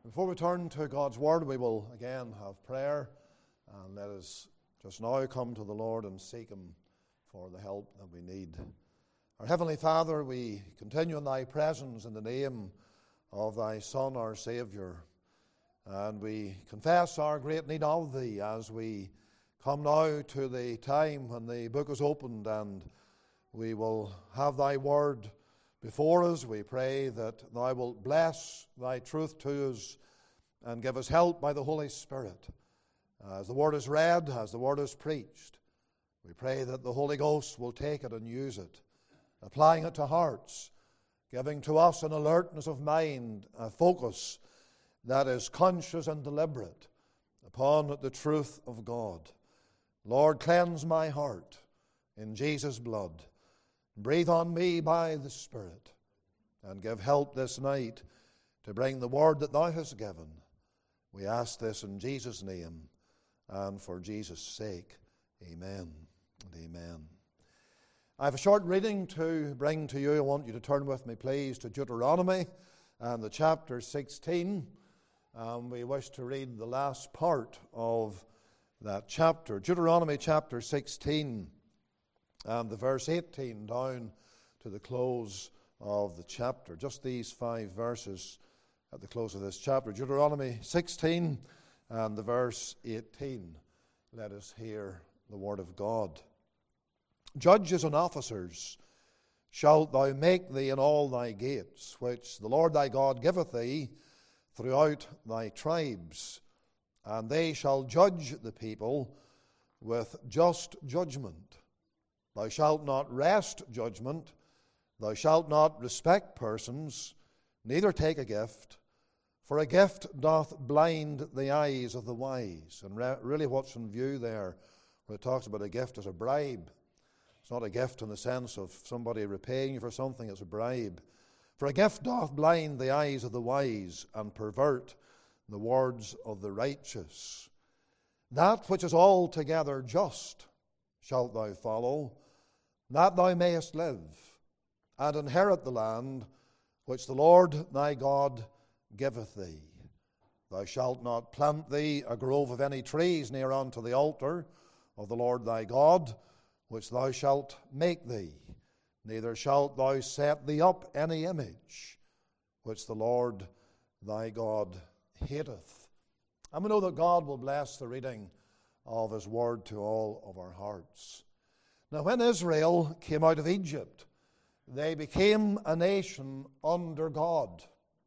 Before we turn to God's Word, we will again have prayer, and let us just now come to the Lord and seek Him for the help that we need. Our Heavenly Father, we continue in Thy presence in the name of Thy Son, our Saviour, and we confess our great need of Thee as we come now to the time when the book is opened and we will have Thy Word before us. We pray that Thou wilt bless Thy truth to us and give us help by the Holy Spirit. As the Word is read, as the Word is preached, we pray that the Holy Ghost will take it and use it, applying it to hearts, giving to us an alertness of mind, a focus that is conscious and deliberate upon the truth of God. Lord, cleanse my heart in Jesus' blood. Breathe on me by the Spirit, and give help this night to bring the word that Thou hast given. We ask this in Jesus' name and for Jesus' sake. Amen and amen. I have a short reading to bring to you. I want you to turn with me, please, to Deuteronomy and the chapter 16. We wish to read the last part of that chapter. Deuteronomy chapter 16. And the verse 18 down to the close of the chapter. Just these 5 verses at the close of this chapter. Deuteronomy 16 and the verse 18. Let us hear the word of God. Judges and officers shalt thou make thee in all thy gates, which the Lord thy God giveth thee throughout thy tribes, and they shall judge the people with just judgment. Thou shalt not wrest judgment, thou shalt not respect persons, neither take a gift, for a gift doth blind the eyes of the wise. And really what's in view there, when it talks about a gift as a bribe, it's not a gift in the sense of somebody repaying you for something, it's a bribe. For a gift doth blind the eyes of the wise, and pervert the words of the righteous. That which is altogether just shalt thou follow, that thou mayest live, and inherit the land which the Lord thy God giveth thee. Thou shalt not plant thee a grove of any trees near unto the altar of the Lord thy God, which thou shalt make thee, neither shalt thou set thee up any image, which the Lord thy God hateth. And we know that God will bless the reading of His word to all of our hearts. Now, when Israel came out of Egypt, they became a nation under God.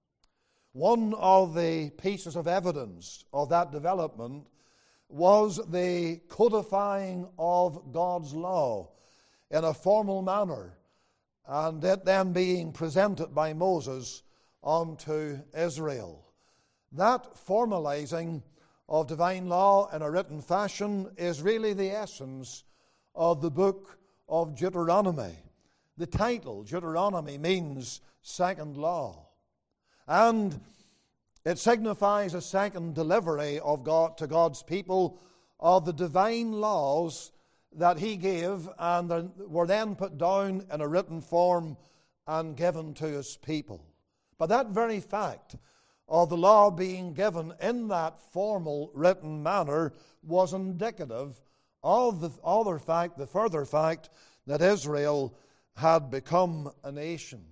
One of the pieces of evidence of that development was the codifying of God's law in a formal manner, and it then being presented by Moses unto Israel. That formalizing of divine law in a written fashion is really the essence of the book of Deuteronomy. The title, Deuteronomy, means second law. And it signifies a second delivery of God to God's people of the divine laws that He gave and were then put down in a written form and given to His people. But that very fact of the law being given in that formal written manner was indicative of the further fact that Israel had become a nation.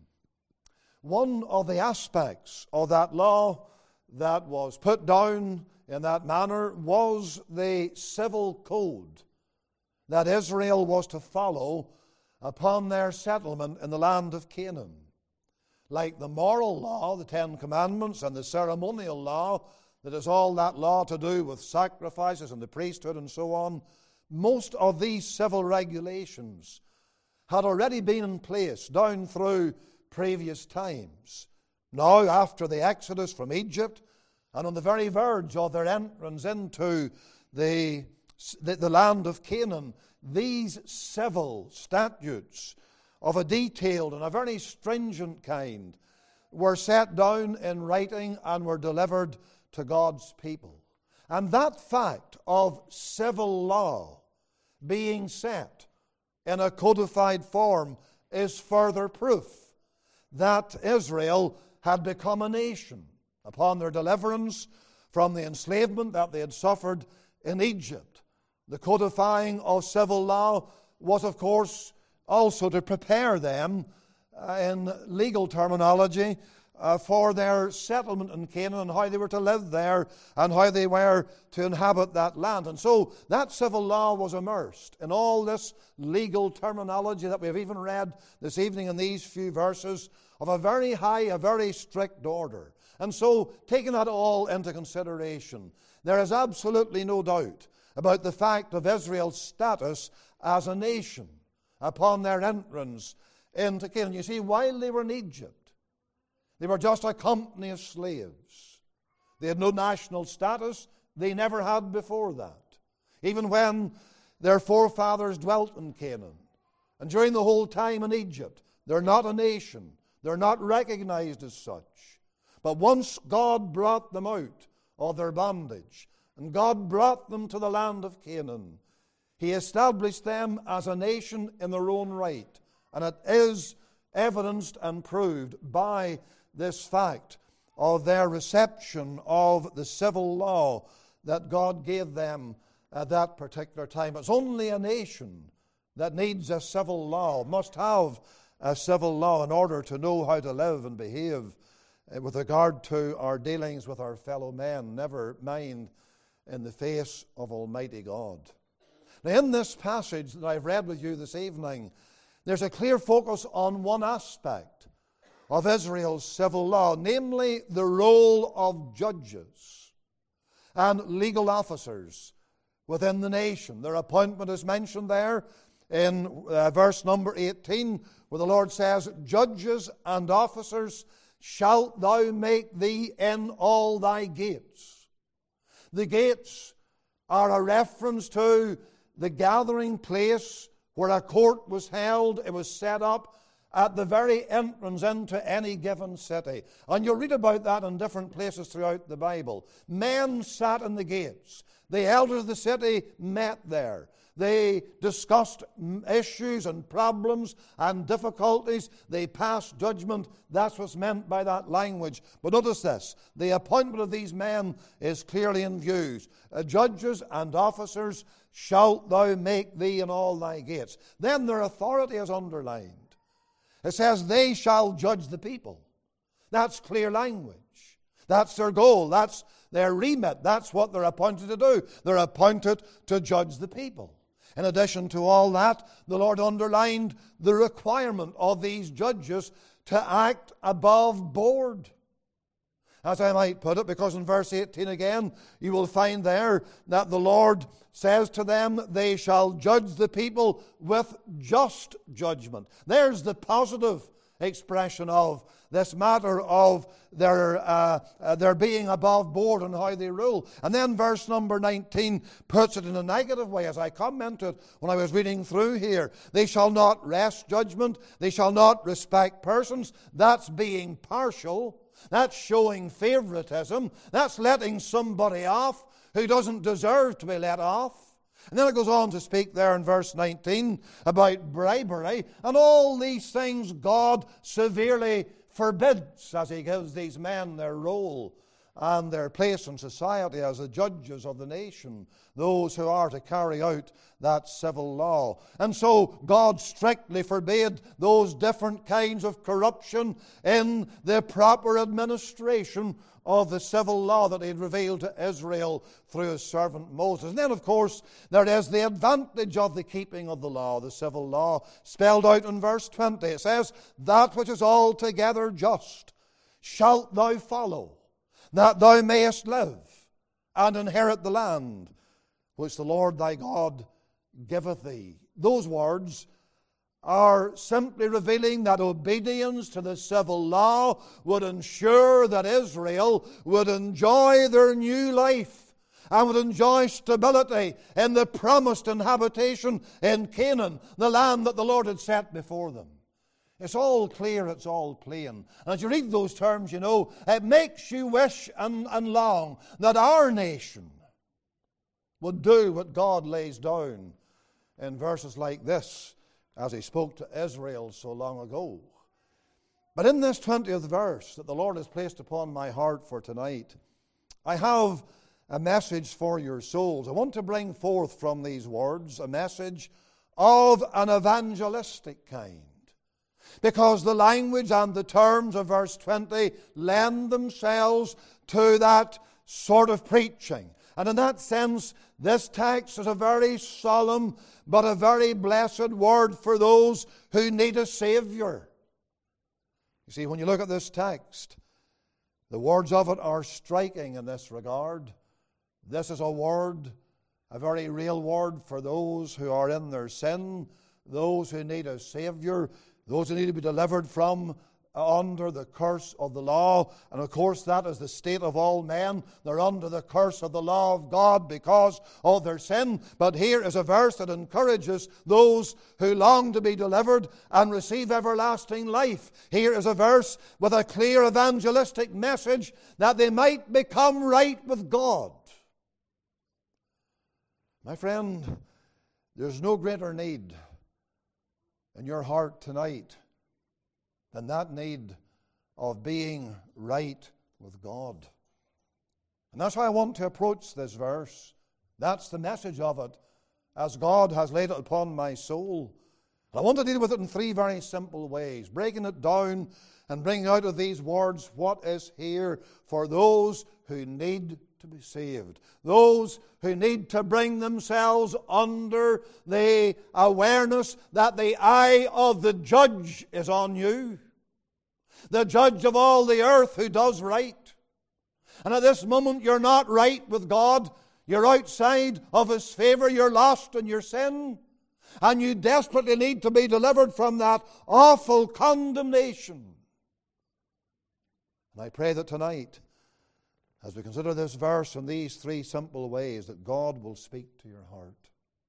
One of the aspects of that law that was put down in that manner was the civil code that Israel was to follow upon their settlement in the land of Canaan. Like the moral law, the 10 Commandments, and the ceremonial law, that is all that law to do with sacrifices and the priesthood and so on, most of these civil regulations had already been in place down through previous times. Now, after the exodus from Egypt, and on the very verge of their entrance into the land of Canaan, these civil statutes of a detailed and a very stringent kind were set down in writing and were delivered to God's people. And that fact of civil law being set in a codified form is further proof that Israel had become a nation upon their deliverance from the enslavement that they had suffered in Egypt. The codifying of civil law was, of course, also to prepare them in legal terminology for their settlement in Canaan and how they were to live there and how they were to inhabit that land. And so that civil law was immersed in all this legal terminology that we have even read this evening in these few verses of a very high, a very strict order. And so, taking that all into consideration, there is absolutely no doubt about the fact of Israel's status as a nation upon their entrance into Canaan. You see, while they were in Egypt, they were just a company of slaves. They had no national status. They never had before that. Even when their forefathers dwelt in Canaan, and during the whole time in Egypt, they're not a nation. They're not recognized as such. But once God brought them out of their bondage, and God brought them to the land of Canaan, He established them as a nation in their own right. And it is evidenced and proved by this fact of their reception of the civil law that God gave them at that particular time. It's only a nation that needs a civil law, must have a civil law in order to know how to live and behave with regard to our dealings with our fellow men, never mind in the face of Almighty God. Now, in this passage that I've read with you this evening, there's a clear focus on one aspect of Israel's civil law, namely the role of judges and legal officers within the nation. Their appointment is mentioned there in verse number 18, where the Lord says, "Judges and officers shalt thou make thee in all thy gates." The gates are a reference to the gathering place where a court was held. It was set up at the very entrance into any given city. And you'll read about that in different places throughout the Bible. Men sat in the gates. The elders of the city met there. They discussed issues and problems and difficulties. They passed judgment. That's what's meant by that language. But notice this. The appointment of these men is clearly in view. Judges and officers shalt thou make thee in all thy gates. Then their authority is underlined. It says, they shall judge the people. That's clear language. That's their goal. That's their remit. That's what they're appointed to do. They're appointed to judge the people. In addition to all that, the Lord underlined the requirement of these judges to act above board, as I might put it, because in verse 18 again, you will find there that the Lord says to them, they shall judge the people with just judgment. There's the positive expression of this matter of their being above board and how they rule. And then verse number 19 puts it in a negative way, as I commented when I was reading through here. They shall not wrest judgment. They shall not respect persons. That's being partial. That's showing favoritism. That's letting somebody off who doesn't deserve to be let off. And then it goes on to speak there in verse 19 about bribery. And all these things God severely forbids as He gives these men their role and their place in society as the judges of the nation, those who are to carry out that civil law. And so God strictly forbade those different kinds of corruption in the proper administration of the civil law that He had revealed to Israel through His servant Moses. And then, of course, there is the advantage of the keeping of the law, the civil law, spelled out in verse 20. It says, that which is altogether just shalt thou follow, that thou mayest live and inherit the land which the Lord thy God giveth thee. Those words are simply revealing that obedience to the civil law would ensure that Israel would enjoy their new life and would enjoy stability in the promised inhabitation in Canaan, the land that the Lord had set before them. It's all clear, it's all plain. And as you read those terms, you know, it makes you wish and long that our nation would do what God lays down in verses like this, as He spoke to Israel so long ago. But in this 20th verse that the Lord has placed upon my heart for tonight, I have a message for your souls. I want to bring forth from these words a message of an evangelistic kind, because the language and the terms of verse 20 lend themselves to that sort of preaching. And in that sense, this text is a very solemn but a very blessed word for those who need a Savior. You see, when you look at this text, the words of it are striking in this regard. This is a word, a very real word for those who are in their sin, those who need a Savior, those who need to be delivered from under the curse of the law. And of course that is the state of all men. They're under the curse of the law of God because of their sin. But here is a verse that encourages those who long to be delivered and receive everlasting life. Here is a verse with a clear evangelistic message that they might become right with God. My friend, there's no greater need in your heart tonight than that need of being right with God. And that's how I want to approach this verse. That's the message of it, as God has laid it upon my soul. And I want to deal with it in three very simple ways, breaking it down and bringing out of these words what is here for those who need to be saved, those who need to bring themselves under the awareness that the eye of the judge is on you, the judge of all the earth who does right. And at this moment you're not right with God, you're outside of His favor, you're lost in your sin, and you desperately need to be delivered from that awful condemnation. And I pray that tonight, as we consider this verse in these three simple ways, that God will speak to your heart,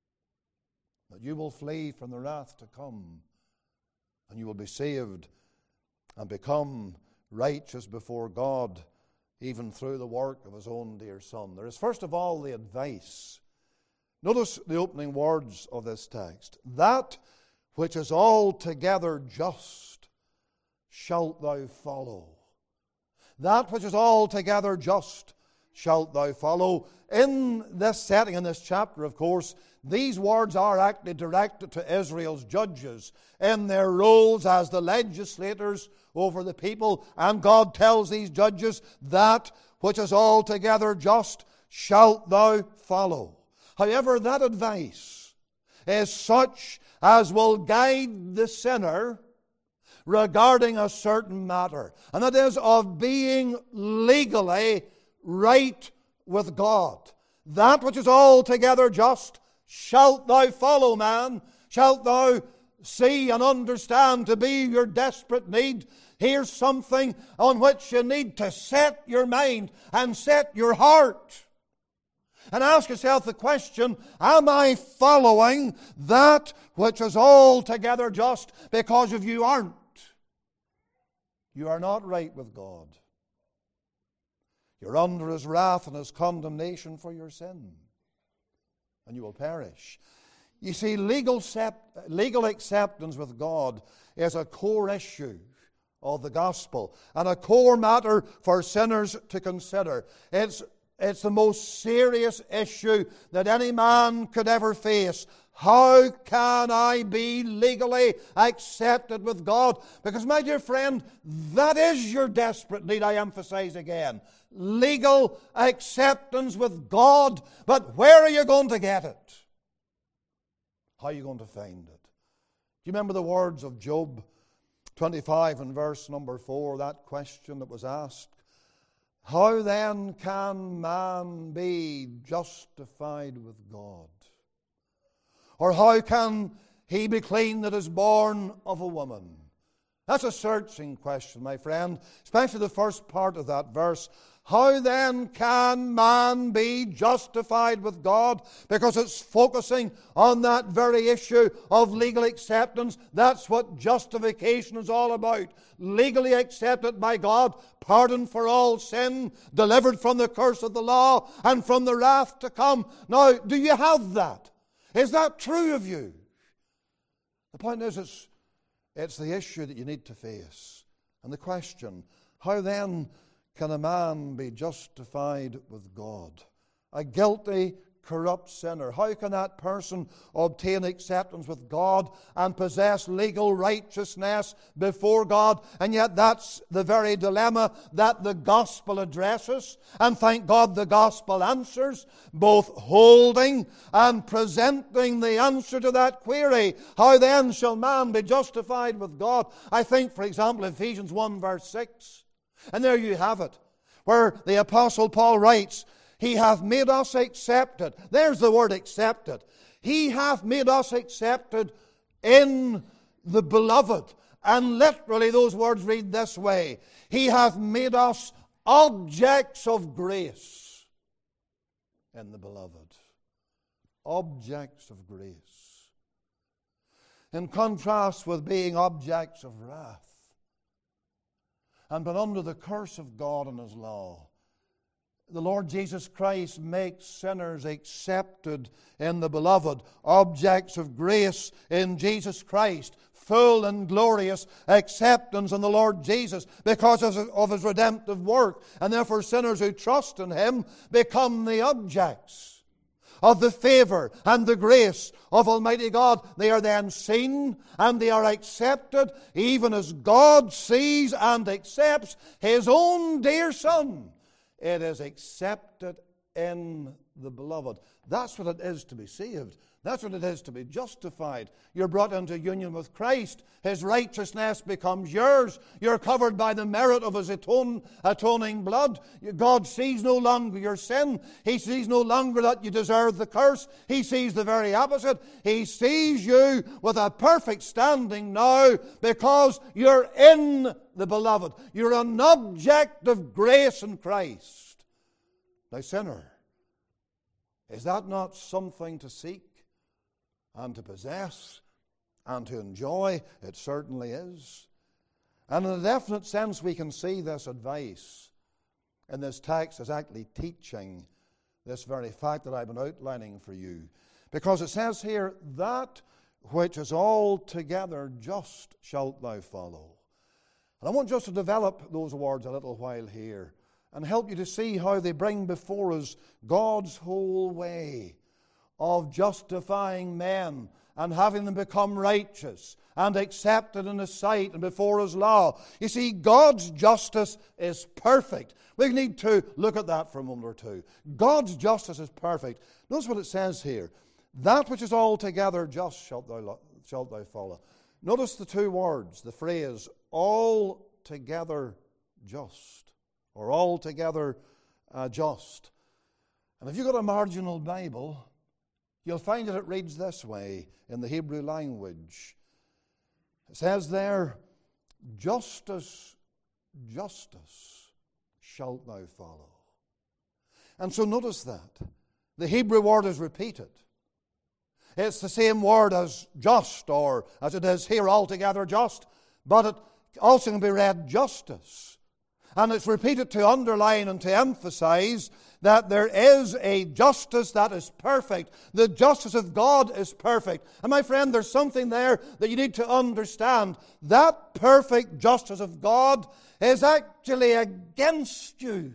that you will flee from the wrath to come, and you will be saved and become righteous before God, even through the work of His own dear Son. There is first of all the advice. Notice the opening words of this text. That which is altogether just shalt thou follow. That which is altogether just shalt thou follow. In this setting, in this chapter, of course, these words are actually directed to Israel's judges in their roles as the legislators over the people. And God tells these judges, that which is altogether just shalt thou follow. However, that advice is such as will guide the sinner regarding a certain matter, and that is of being legally right with God. That which is altogether just shalt thou follow, man. Shalt thou see and understand to be your desperate need. Here's something on which you need to set your mind and set your heart. And ask yourself the question, am I following that which is altogether just? Because if you aren't, you are not right with God. You're under His wrath and His condemnation for your sin, and you will perish. You see, legal acceptance with God is a core issue of the gospel and a core matter for sinners to consider. It's the most serious issue that any man could ever face. How can I be legally accepted with God? Because, my dear friend, that is your desperate need, I emphasize again. Legal acceptance with God. But where are you going to get it? How are you going to find it? Do you remember the words of Job 25 and verse number 4, that question that was asked? How then can man be justified with God? Or how can he be clean that is born of a woman? That's a searching question, my friend, especially the first part of that verse. How then can man be justified with God? Because it's focusing on that very issue of legal acceptance. That's what justification is all about. Legally accepted by God, pardoned for all sin, delivered from the curse of the law and from the wrath to come. Now, do you have that? Is that true of you? The point is, it's the issue that you need to face. And the question, how then can a man be justified with God? A guilty, corrupt sinner. How can that person obtain acceptance with God and possess legal righteousness before God? And yet that's the very dilemma that the gospel addresses. And thank God the gospel answers, both holding and presenting the answer to that query. How then shall man be justified with God? I think, for example, Ephesians 1 verse 6. And there you have it, where the Apostle Paul writes, He hath made us accepted. There's the word accepted. He hath made us accepted in the beloved. And literally those words read this way. He hath made us objects of grace in the beloved. Objects of grace. In contrast with being objects of wrath and been under the curse of God and His law, the Lord Jesus Christ makes sinners accepted in the beloved, objects of grace in Jesus Christ, full and glorious acceptance in the Lord Jesus because of His redemptive work. And therefore sinners who trust in Him become the objects of the favor and the grace of Almighty God. They are then seen and they are accepted even as God sees and accepts His own dear Son. It is accepted in the beloved. That's what it is to be saved. That's what it is to be justified. You're brought into union with Christ. His righteousness becomes yours. You're covered by the merit of His atoning blood. God sees no longer your sin. He sees no longer that you deserve the curse. He sees the very opposite. He sees you with a perfect standing now because you're in the beloved. You're an object of grace in Christ. Now, sinner, is that not something to seek and to possess and to enjoy? It certainly is. And in a definite sense, we can see this advice in this text as actually teaching this very fact that I've been outlining for you. Because it says here, that which is altogether just shalt thou follow. And I want just to develop those words a little while here and help you to see how they bring before us God's whole way of justifying men and having them become righteous and accepted in His sight and before His law. You see, God's justice is perfect. We need to look at that for a moment or two. God's justice is perfect. Notice what it says here. That which is altogether just shalt thou follow. Notice the two words, the phrase, altogether just, or altogether just. And if you've got a marginal Bible, you'll find that it reads this way in the Hebrew language. It says there, justice shalt thou follow. And so notice that. The Hebrew word is repeated. It's the same word as just, or as it is here, altogether just, but it also can be read justice. And it's repeated to underline and to emphasize that there is a justice that is perfect. The justice of God is perfect. And my friend, there's something there that you need to understand. That perfect justice of God is actually against you.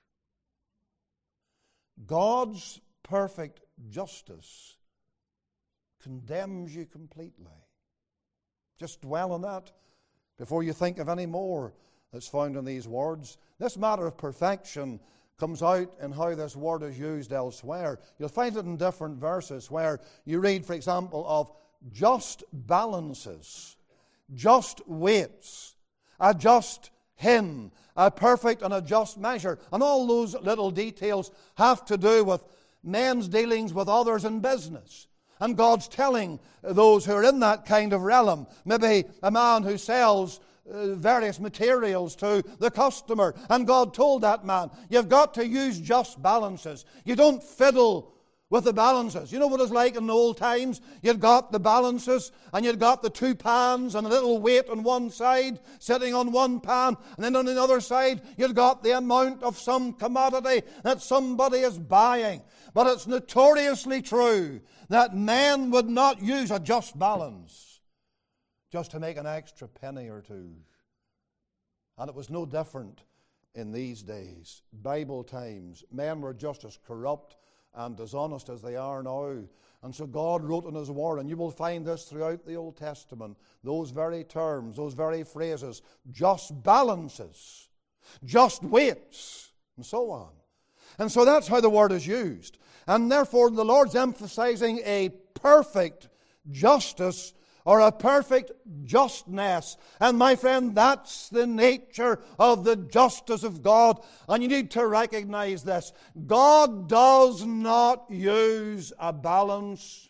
God's perfect justice condemns you completely. Just dwell on that before you think of any more that's found in these words. This matter of perfection comes out in how this word is used elsewhere. You'll find it in different verses where you read, for example, of just balances, just weights, a just hin, a perfect and a just measure. And all those little details have to do with men's dealings with others in business. And God's telling those who are in that kind of realm, maybe a man who sells various materials to the customer, and God told that man, you've got to use just balances. You don't fiddle with the balances. You know what it's like in the old times? You'd got the balances, and you'd got the two pans and a little weight on one side sitting on one pan, and then on the other side you'd got the amount of some commodity that somebody is buying. But it's notoriously true that men would not use a just balance just to make an extra penny or two. And it was no different in these days. Bible times, men were just as corrupt and dishonest as they are now. And so God wrote in His Word, and you will find this throughout the Old Testament, those very terms, those very phrases, just balances, just weights, and so on. And so that's how the word is used. And therefore the Lord's emphasizing a perfect justice or a perfect justness. And my friend, that's the nature of the justice of God. And you need to recognize this. God does not use a balance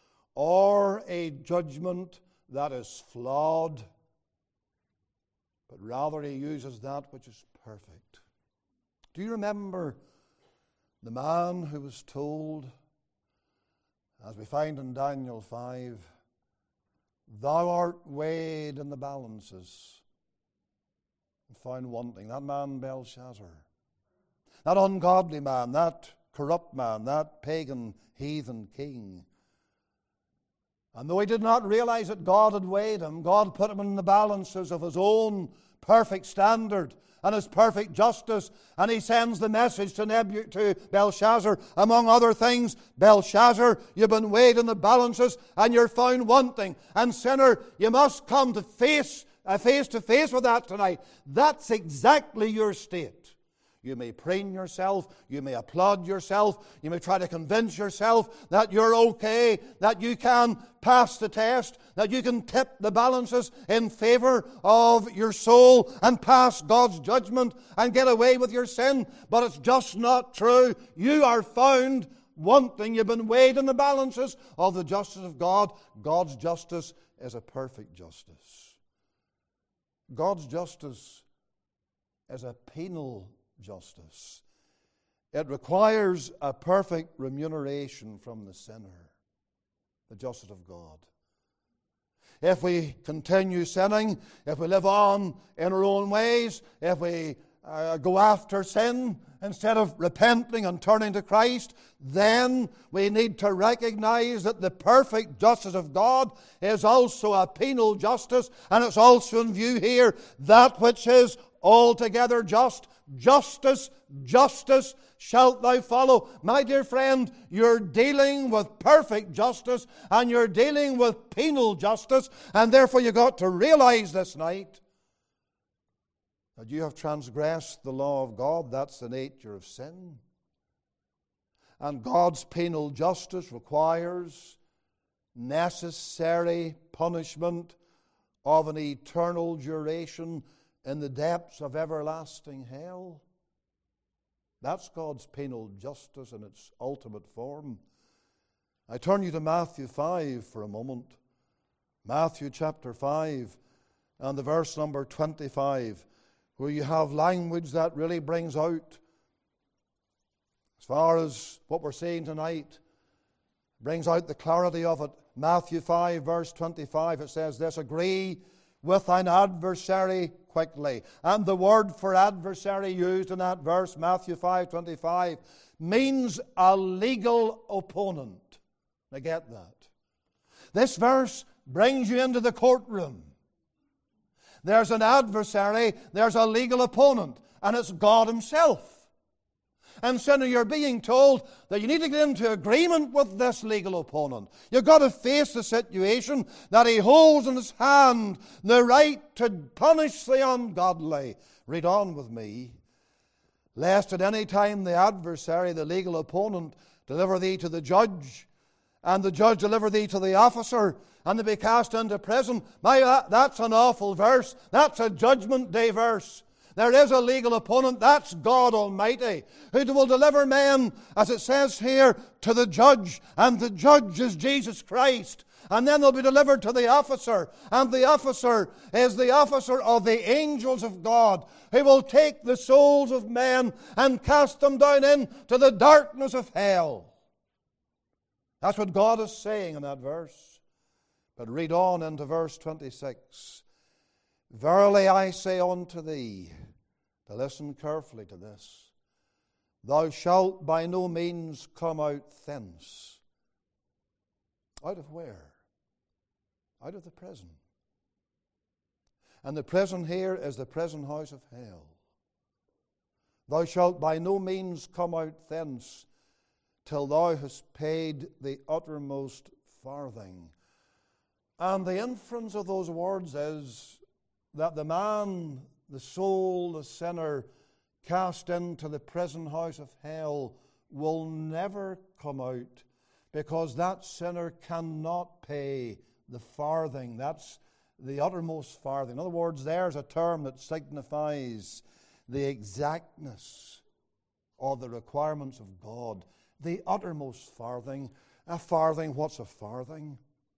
or a judgment that is flawed, but rather He uses that which is perfect. Do you remember the man who was told, as we find in Daniel 5, "Thou art weighed in the balances and found wanting"? That man Belshazzar, that ungodly man, that corrupt man, that pagan heathen king. And though he did not realize that God had weighed him, God put him in the balances of His own perfect standard and His perfect justice. And He sends the message to Belshazzar, among other things: "Belshazzar, you've been weighed in the balances and you're found wanting. And sinner, you must come to face to face with that tonight." That's exactly your state. You may preen yourself, you may applaud yourself, you may try to convince yourself that you're okay, that you can pass the test, that you can tip the balances in favor of your soul and pass God's judgment and get away with your sin. But it's just not true. You are found wanting. You've been weighed in the balances of the justice of God. God's justice is a perfect justice. God's justice is a penal justice. It requires a perfect remuneration from the sinner, the justice of God. If we continue sinning, if we live on in our own ways, if we go after sin instead of repenting and turning to Christ, then we need to recognize that the perfect justice of God is also a penal justice, and it's also in view here that which is altogether just. Justice, justice shalt thou follow. My dear friend, you're dealing with perfect justice and you're dealing with penal justice, and therefore you've got to realize this night that you have transgressed the law of God. That's the nature of sin. And God's penal justice requires necessary punishment of an eternal duration in the depths of everlasting hell. That's God's penal justice in its ultimate form. I turn you to Matthew 5 for a moment. Matthew chapter 5 and the verse number 25, where you have language that really brings out, as far as what we're seeing tonight, brings out the clarity of it. Matthew 5 verse 25, it says this: "Agree with thine adversary quickly." And the word for adversary used in that verse, Matthew 5:25, means a legal opponent. Now get that. This verse brings you into the courtroom. There's an adversary, there's a legal opponent, and it's God Himself. And sinner, you're being told that you need to get into agreement with this legal opponent. You've got to face the situation that he holds in his hand the right to punish the ungodly. Read on with me. "Lest at any time the adversary, the legal opponent, deliver thee to the judge, and the judge deliver thee to the officer, and they be cast into prison." That's an awful verse. That's a judgment day verse. There is a legal opponent. That's God Almighty, who will deliver men, as it says here, to the judge. And the judge is Jesus Christ. And then they'll be delivered to the officer. And the officer is the officer of the angels of God, who will take the souls of men and cast them down into the darkness of hell. That's what God is saying in that verse. But read on into verse 26. "Verily I say unto thee," to listen carefully to this, "thou shalt by no means come out thence." Out of where? Out of the prison. And the prison here is the prison house of hell. Thou shalt by no means come out thence till thou hast paid the uttermost farthing. And the inference of those words is that the man, the soul, the sinner, cast into the prison house of hell will never come out, because that sinner cannot pay the farthing. That's the uttermost farthing. In other words, there's a term that signifies the exactness of the requirements of God. The uttermost farthing. A farthing, what's a farthing?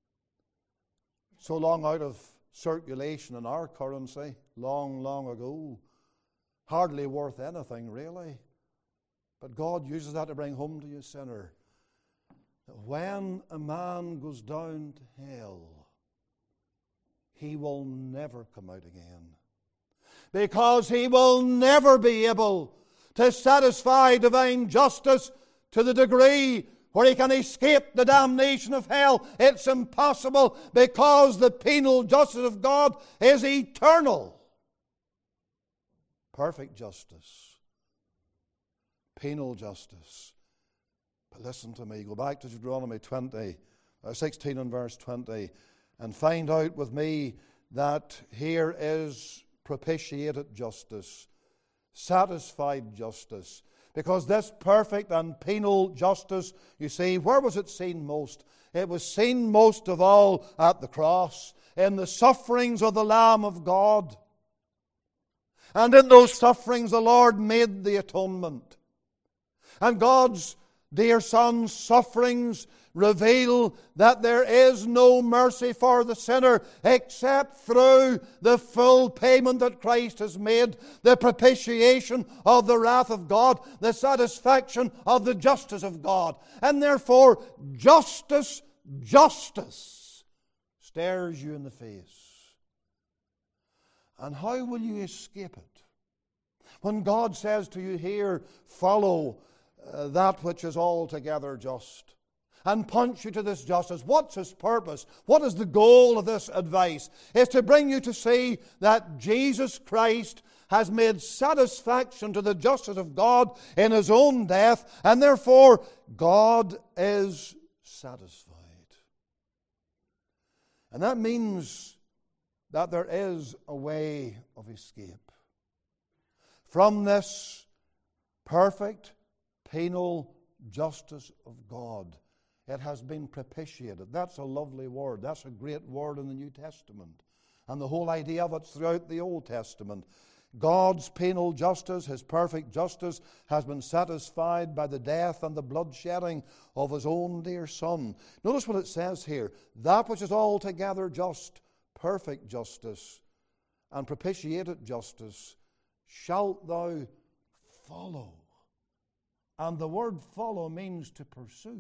So long out of circulation in our currency, long, long ago. Hardly worth anything, really. But God uses that to bring home to you, sinner, that when a man goes down to hell, he will never come out again. Because he will never be able to satisfy divine justice to the degree where he can escape the damnation of hell. It's impossible, because the penal justice of God is eternal. Perfect justice. Penal justice. But listen to me. Go back to Deuteronomy 16 and verse 20, and find out with me that here is propitiated justice, satisfied justice. Because this perfect and penal justice, you see, where was it seen most? It was seen most of all at the cross, in the sufferings of the Lamb of God. And in those sufferings the Lord made the atonement. And God's dear Son's sufferings reveal that there is no mercy for the sinner except through the full payment that Christ has made, the propitiation of the wrath of God, the satisfaction of the justice of God. And therefore, justice stares you in the face. And how will you escape it? When God says to you here, follow that which is altogether just, and punch you to this justice. What's His purpose? What is the goal of this advice? It's to bring you to see that Jesus Christ has made satisfaction to the justice of God in His own death, and therefore God is satisfied. And that means that there is a way of escape from this perfect penal justice of God. It has been propitiated. That's a lovely word. That's a great word in the New Testament. And the whole idea of it throughout the Old Testament. God's penal justice, His perfect justice, has been satisfied by the death and the bloodshedding of His own dear Son. Notice what it says here. That which is altogether just, perfect justice, and propitiated justice, shalt thou follow. And the word follow means to pursue.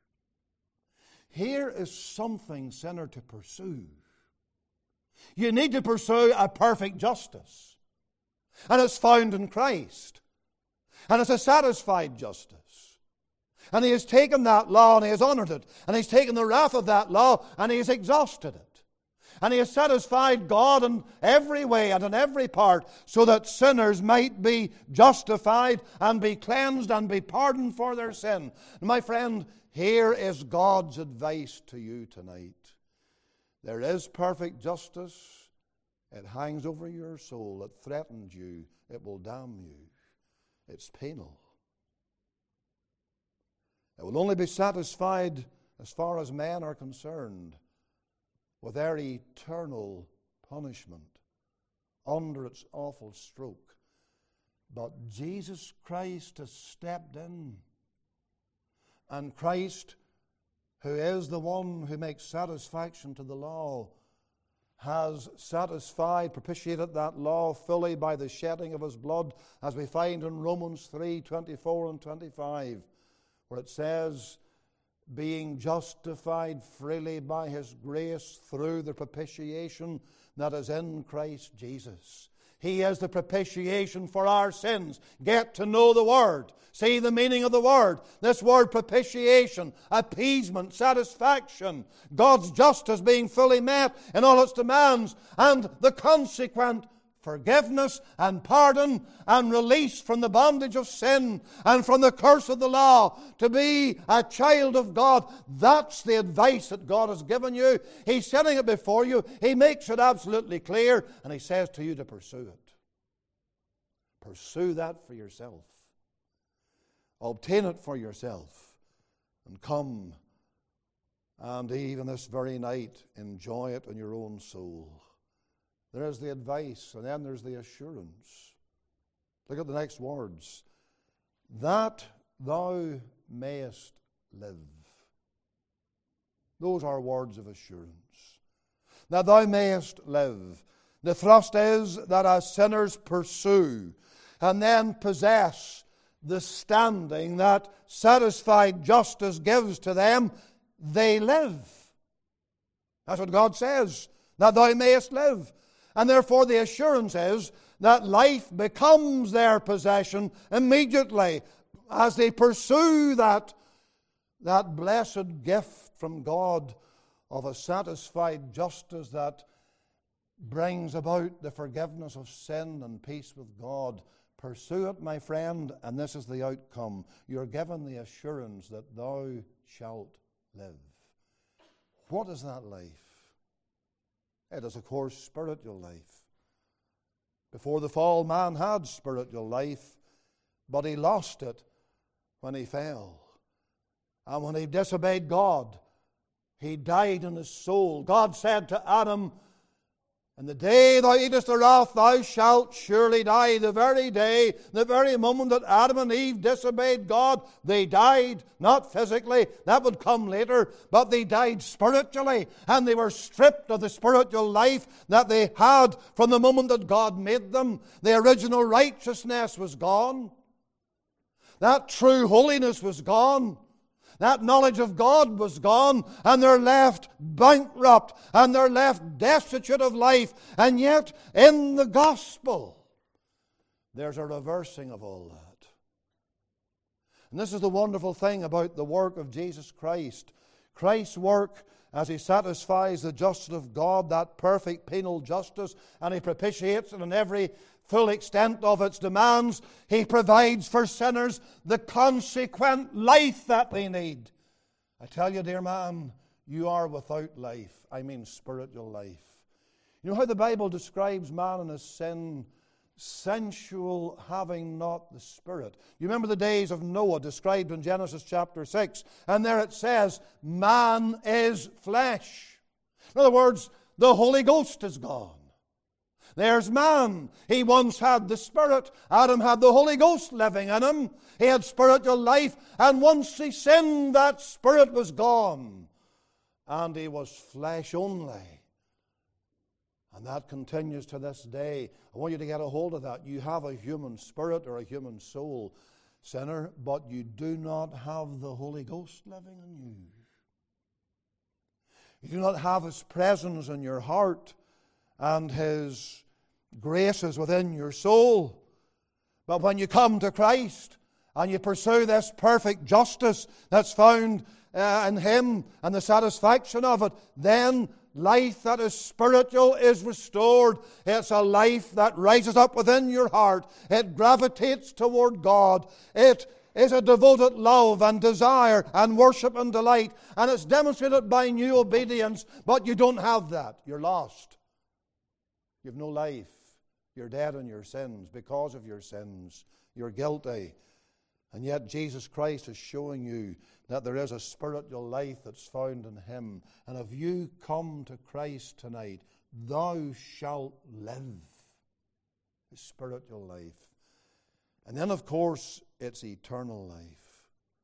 Here is something, sinner, to pursue. You need to pursue a perfect justice. And it's found in Christ. And it's a satisfied justice. And He has taken that law and He has honored it. And He's taken the wrath of that law and He has exhausted it. And He has satisfied God in every way and in every part, so that sinners might be justified and be cleansed and be pardoned for their sin. And my friend, here is God's advice to you tonight. There is perfect justice. It hangs over your soul. It threatens you. It will damn you. It's penal. It will only be satisfied, as far as men are concerned, with their eternal punishment under its awful stroke. But Jesus Christ has stepped in. And Christ, who is the one who makes satisfaction to the law, has satisfied, propitiated that law fully by the shedding of His blood, as we find in Romans 3:24 and 25, where it says, being justified freely by His grace through the propitiation that is in Christ Jesus. He is the propitiation for our sins. Get to know the word. See the meaning of the word. This word propitiation, appeasement, satisfaction, God's justice being fully met in all its demands, and the consequent forgiveness and pardon and release from the bondage of sin and from the curse of the law, to be a child of God. That's the advice that God has given you. He's setting it before you. He makes it absolutely clear, and He says to you to pursue it. Pursue that for yourself. Obtain it for yourself, and come and even this very night enjoy it in your own soul. There is the advice, and then there's the assurance. Look at the next words. That thou mayest live. Those are words of assurance. That thou mayest live. The thrust is that as sinners pursue and then possess the standing that satisfied justice gives to them, they live. That's what God says. That thou mayest live. And therefore the assurance is that life becomes their possession immediately as they pursue that blessed gift from God of a satisfied justice that brings about the forgiveness of sin and peace with God. Pursue it, my friend, and this is the outcome. You're given the assurance that thou shalt live. What is that life? It is, of course, spiritual life. Before the fall, man had spiritual life, but he lost it when he fell. And when he disobeyed God, he died in his soul. God said to Adam, "In the day thou eatest thereof, thou shalt surely die." The very day, the very moment that Adam and Eve disobeyed God, they died, not physically, that would come later, but they died spiritually, and they were stripped of the spiritual life that they had from the moment that God made them. The original righteousness was gone. That true holiness was gone. That knowledge of God was gone, and they're left bankrupt, and they're left destitute of life. And yet, in the gospel, there's a reversing of all that. And this is the wonderful thing about the work of Jesus Christ. Christ's work as He satisfies the justice of God, that perfect penal justice, and He propitiates it in every full extent of its demands. He provides for sinners the consequent life that they need. I tell you, dear man, you are without life. I mean spiritual life. You know how the Bible describes man in his sin? Sensual, having not the Spirit. You remember the days of Noah described in Genesis chapter 6, and there it says, man is flesh. In other words, the Holy Ghost is gone. There's man. He once had the Spirit. Adam had the Holy Ghost living in him. He had spiritual life. And once he sinned, that Spirit was gone. And he was flesh only. And that continues to this day. I want you to get a hold of that. You have a human spirit or a human soul, sinner, but you do not have the Holy Ghost living in you. You do not have His presence in your heart and His graces within your soul. But when you come to Christ and you pursue this perfect justice that's found in Him and the satisfaction of it, then life that is spiritual is restored. It's a life that rises up within your heart. It gravitates toward God. It is a devoted love and desire and worship and delight. And it's demonstrated by new obedience. But you don't have that. You're lost. You have no life. You're dead in your sins because of your sins. You're guilty. And yet Jesus Christ is showing you that there is a spiritual life that's found in Him. And if you come to Christ tonight, thou shalt live a spiritual life. And then, of course, it's eternal life.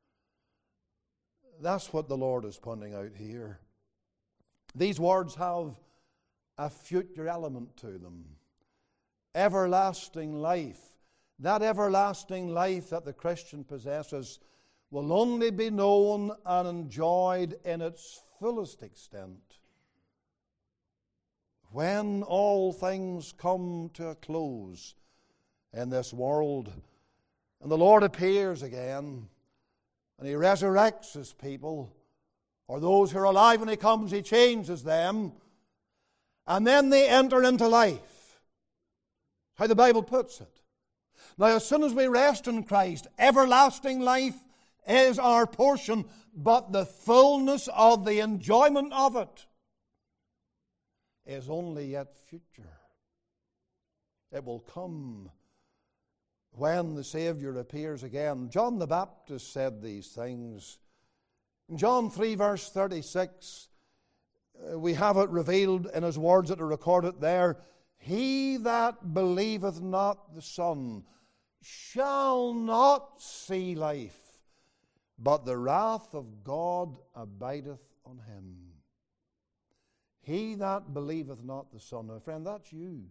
That's what the Lord is pointing out here. These words have a future element to them. Everlasting life. That everlasting life that the Christian possesses will only be known and enjoyed in its fullest extent when all things come to a close in this world, and the Lord appears again, and He resurrects His people, or those who are alive when He comes, He changes them, and then they enter into life. How the Bible puts it. Now, as soon as we rest in Christ, everlasting life is our portion, but the fullness of the enjoyment of it is only yet future. It will come when the Savior appears again. John the Baptist said these things. In John 3 verse 36, we have it revealed in his words that are recorded there. He that believeth not the Son shall not see life, but the wrath of God abideth on him. He that believeth not the Son. Now, friend, that's you.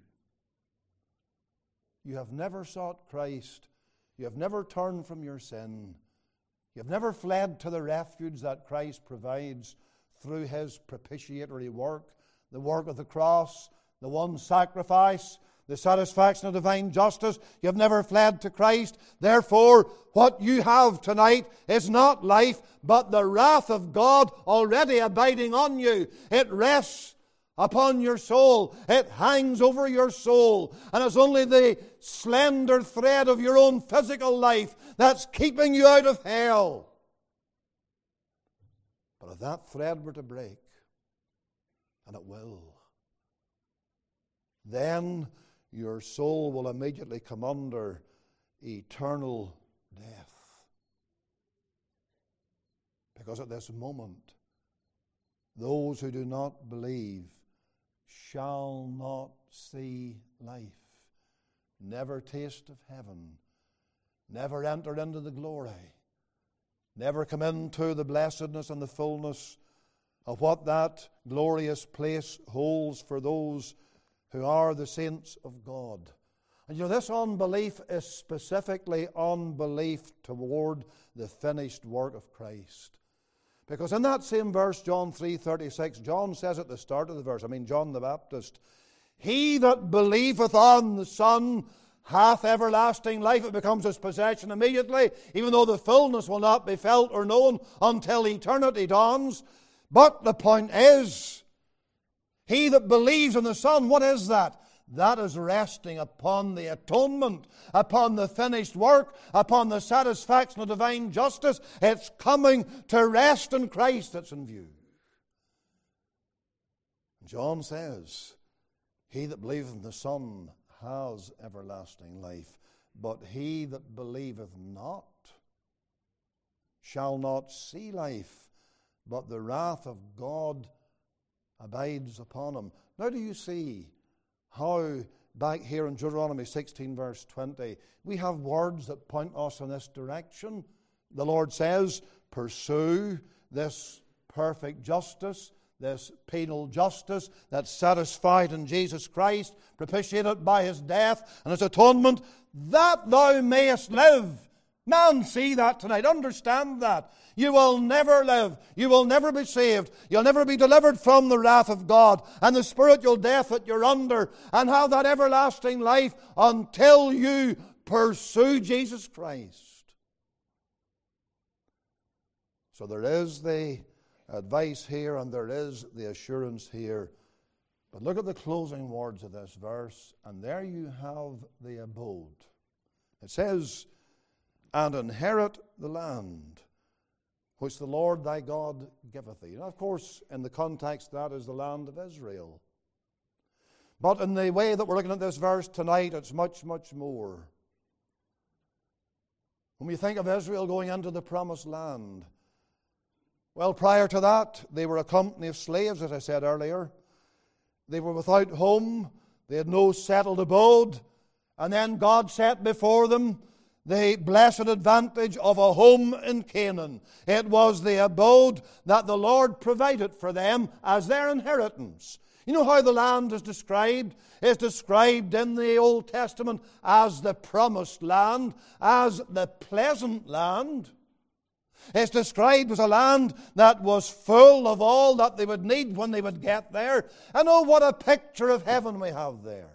You have never sought Christ. You have never turned from your sin. You have never fled to the refuge that Christ provides through His propitiatory work, the work of the cross, the one sacrifice, the satisfaction of divine justice. You have never fled to Christ. Therefore, what you have tonight is not life, but the wrath of God already abiding on you. It rests upon your soul. It hangs over your soul. And it's only the slender thread of your own physical life that's keeping you out of hell. But if that thread were to break, and it will, then your soul will immediately come under eternal death. Because at this moment, those who do not believe shall not see life, never taste of heaven, never enter into the glory, never come into the blessedness and the fullness of what that glorious place holds for those who are the saints of God. And you know, this unbelief is specifically unbelief toward the finished work of Christ. Because in that same verse, John 3:36, John says at the start of the verse, John the Baptist, he that believeth on the Son hath everlasting life. It becomes his possession immediately, even though the fullness will not be felt or known until eternity dawns. But the point is, he that believes in the Son, what is that? That is resting upon the atonement, upon the finished work, upon the satisfaction of divine justice. It's coming to rest in Christ that's in view. John says, he that believeth in the Son has everlasting life, but he that believeth not shall not see life, but the wrath of God abides upon him. Now do you see how back here in Deuteronomy 16 verse 20 we have words that point us in this direction? The Lord says, pursue this perfect justice, this penal justice that's satisfied in Jesus Christ, propitiated by His death and His atonement, that thou mayest live. Man, see that tonight. Understand that. You will never live. You will never be saved. You'll never be delivered from the wrath of God and the spiritual death that you're under and have that everlasting life until you pursue Jesus Christ. So there is the advice here and there is the assurance here. But look at the closing words of this verse, and there you have the abode. It says, and inherit the land which the Lord thy God giveth thee. Now, of course, in the context, that is the land of Israel. But in the way that we're looking at this verse tonight, it's much, much more. When we think of Israel going into the promised land, well, prior to that, they were a company of slaves, as I said earlier. They were without home. They had no settled abode. And then God set before them the blessed advantage of a home in Canaan. It was the abode that the Lord provided for them as their inheritance. You know how the land is described? It's described in the Old Testament as the promised land, as the pleasant land. It's described as a land that was full of all that they would need when they would get there. And oh, what a picture of heaven we have there.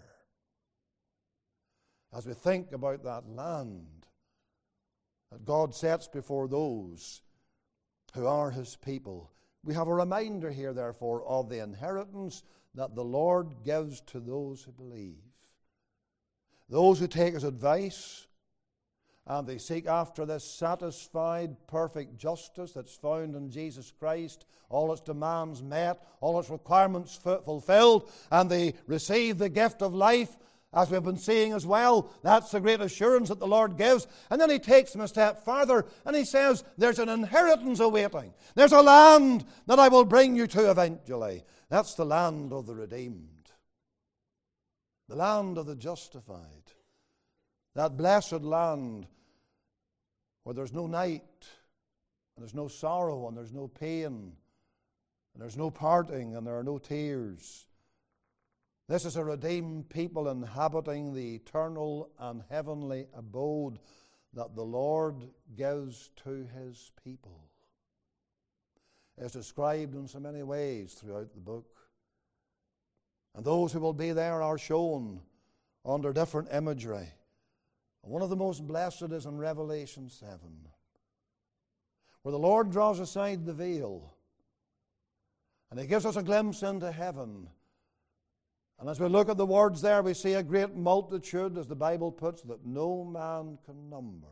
As we think about that land that God sets before those who are His people, we have a reminder here, therefore, of the inheritance that the Lord gives to those who believe. Those who take His advice and they seek after this satisfied, perfect justice that's found in Jesus Christ, all its demands met, all its requirements fulfilled, and they receive the gift of life, as we've been seeing as well. That's the great assurance that the Lord gives. And then He takes them a step further and He says, there's an inheritance awaiting. There's a land that I will bring you to eventually. That's the land of the redeemed, the land of the justified, that blessed land where there's no night, and there's no sorrow, and there's no pain, and there's no parting, and there are no tears. This is a redeemed people inhabiting the eternal and heavenly abode that the Lord gives to His people. It's described in so many ways throughout the book. And those who will be there are shown under different imagery. One of the most blessed is in Revelation 7, where the Lord draws aside the veil and He gives us a glimpse into heaven. And as we look at the words there, we see a great multitude, as the Bible puts, that no man can number,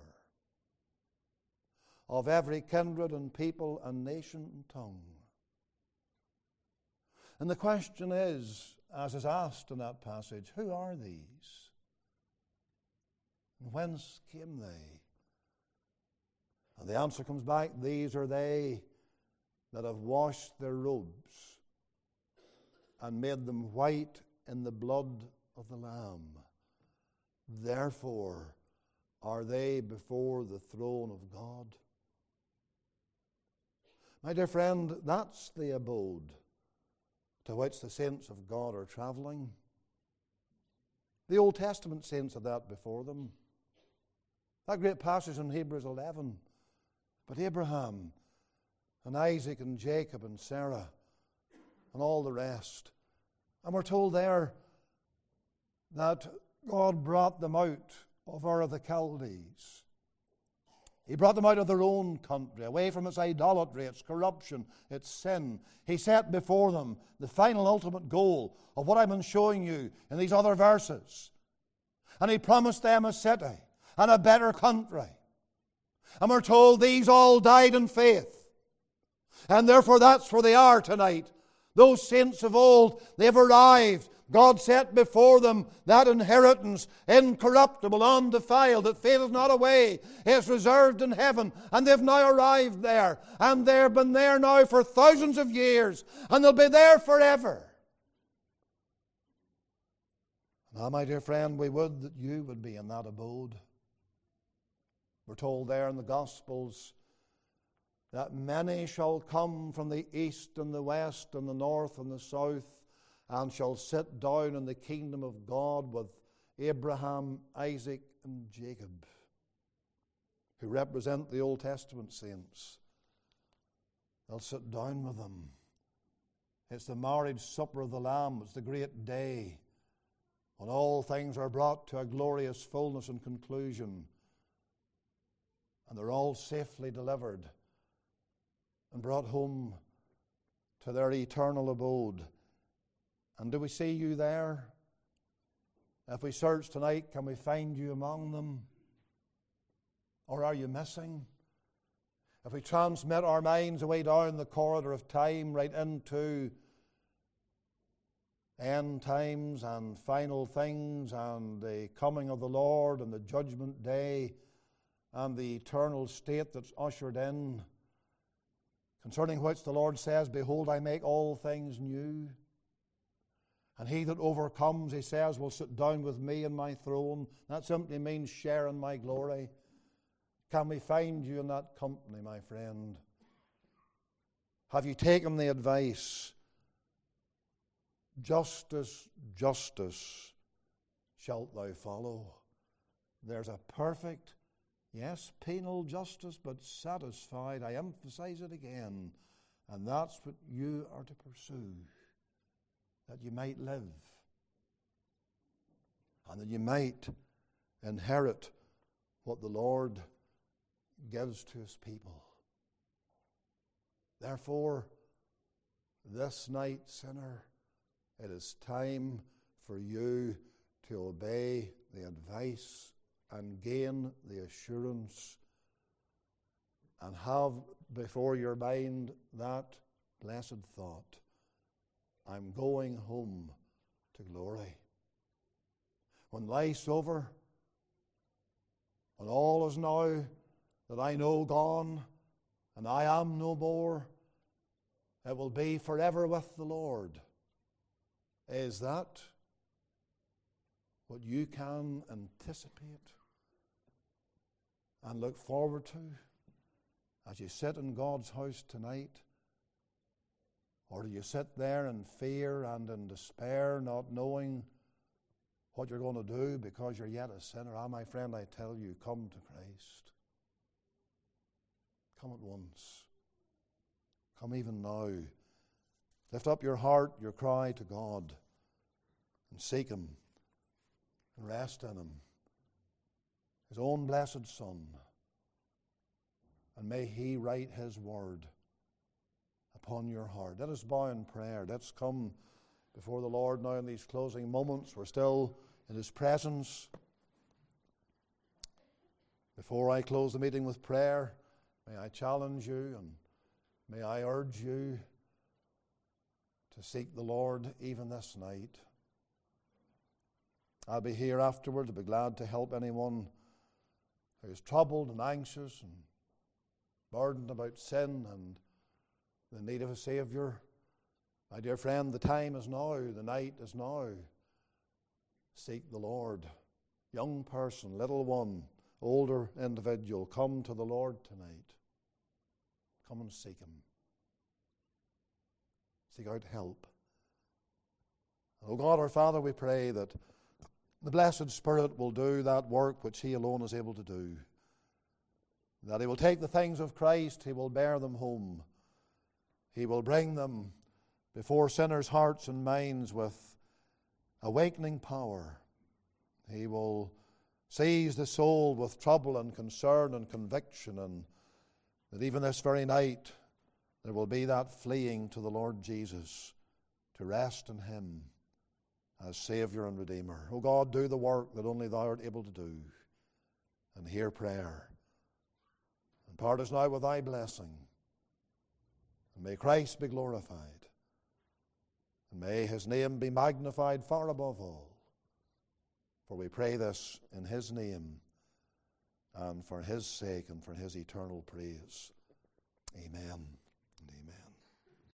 of every kindred and people and nation and tongue. And the question is, as is asked in that passage, who are these? And whence came they? And the answer comes back, these are they that have washed their robes and made them white in the blood of the Lamb. Therefore are they before the throne of God. My dear friend, that's the abode to which the saints of God are traveling. The Old Testament saints had that before them. That great passage in Hebrews 11. But Abraham and Isaac and Jacob and Sarah and all the rest. And we're told there that God brought them out of Ur of the Chaldees. He brought them out of their own country, away from its idolatry, its corruption, its sin. He set before them the final ultimate goal of what I've been showing you in these other verses. And He promised them a city and a better country. And we're told these all died in faith. And therefore that's where they are tonight. Those saints of old, they've arrived. God set before them that inheritance, incorruptible, undefiled, that fadeth not away. It's reserved in heaven, and they've now arrived there. And they've been there now for thousands of years, and they'll be there forever. Now, my dear friend, we would that you would be in that abode. We're told there in the Gospels that many shall come from the east and the west and the north and the south, and shall sit down in the kingdom of God with Abraham, Isaac, and Jacob, who represent the Old Testament saints. They'll sit down with them. It's the marriage supper of the Lamb. It's the great day when all things are brought to a glorious fullness and conclusion, and they're all safely delivered and brought home to their eternal abode. And do we see you there? If we search tonight, can we find you among them? Or are you missing? If we transmit our minds away down the corridor of time, right into end times and final things and the coming of the Lord and the judgment day and the eternal state that's ushered in, concerning which the Lord says, behold, I make all things new. And he that overcomes, he says, will sit down with me in my throne. That simply means share in my glory. Can we find you in that company, my friend? Have you taken the advice? Justice, justice shalt thou follow. There's a perfect, Yes, penal justice, but satisfied. I emphasize it again. And that's what you are to pursue, that you might live and that you might inherit what the Lord gives to his people. Therefore, this night, sinner, it is time for you to obey the advice and gain the assurance and have before your mind that blessed thought: I'm going home to glory. When life's over, when all is now that I know gone and I am no more, it will be forever with the Lord. Is that what you can anticipate and look forward to as you sit in God's house tonight? Or do you sit there in fear and in despair, not knowing what you're going to do because you're yet a sinner? Ah, my friend, I tell you, come to Christ. Come at once. Come even now. Lift up your heart, your cry to God, and seek him and rest in him, his own blessed Son. And may he write his word upon your heart. Let us bow in prayer. Let's come before the Lord now in these closing moments. We're still in his presence. Before I close the meeting with prayer, may I challenge you and may I urge you to seek the Lord even this night. I'll be here afterwards. I'll be glad to help anyone who is troubled and anxious and burdened about sin and the need of a Savior. My dear friend, the time is now. The night is now. Seek the Lord. Young person, little one, older individual, come to the Lord tonight. Come and seek him. Seek out help. Oh God, our Father, we pray that the blessed Spirit will do that work which he alone is able to do. That he will take the things of Christ, he will bear them home. He will bring them before sinners' hearts and minds with awakening power. He will seize the soul with trouble and concern and conviction, and that even this very night there will be that fleeing to the Lord Jesus to rest in him as Savior and Redeemer. O God, do the work that only thou art able to do, and hear prayer. And part us now with thy blessing. And may Christ be glorified. And may his name be magnified far above all. For we pray this in his name and for his sake and for his eternal praise. Amen and amen.